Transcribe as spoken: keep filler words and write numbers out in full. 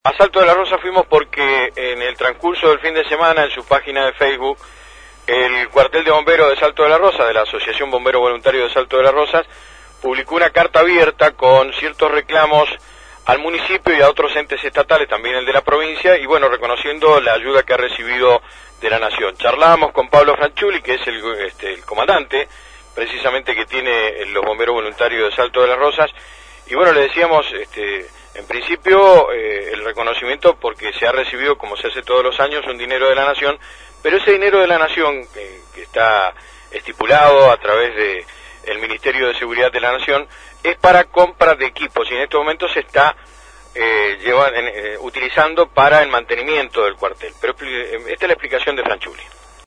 A Salto de la Rosa fuimos porque en el transcurso del fin de semana, en su página de Facebook, el cuartel de bomberos de Salto de la Rosa, de la Asociación Bombero Voluntario de Salto de las Rosas, publicó una carta abierta con ciertos reclamos al municipio y a otros entes estatales, también el de la provincia, y bueno, reconociendo la ayuda que ha recibido de la Nación. Charlábamos con Pablo Franchuli, que es el, este, el comandante, precisamente que tiene los bomberos voluntarios de Salto de las Rosas, y bueno, le decíamos, este, en principio, eh, el reconocimiento porque se ha recibido, como se hace todos los años, un dinero de la Nación, pero ese dinero de la Nación, eh, que está estipulado a través de el Ministerio de Seguridad de la Nación, es para compra de equipos, y en estos momentos se está eh, llevan, eh, utilizando para el mantenimiento del cuartel. Pero esta es la explicación de Franchuli.